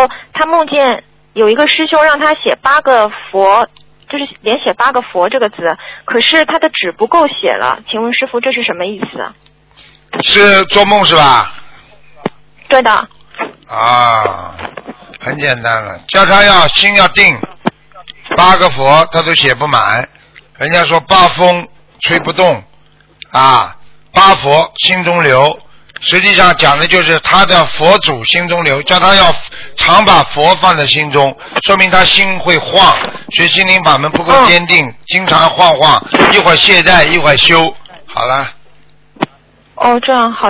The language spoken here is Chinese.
后他梦见有一个师兄让他写8个佛，就是连写8个佛这个字，可是他的纸不够写了，请问师父这是什么意思？ 是做梦是吧？ 对的。 啊，很简单了，叫他心要定，8个佛他都写不满，人家说8风吹不动啊，8佛心中留，实际上讲的就是他的佛祖心中留，叫他要常把佛放在心中，说明他心会晃，学心灵法门不够坚定，经常晃，一会儿懈怠一会儿修，好了。 哦，这样好。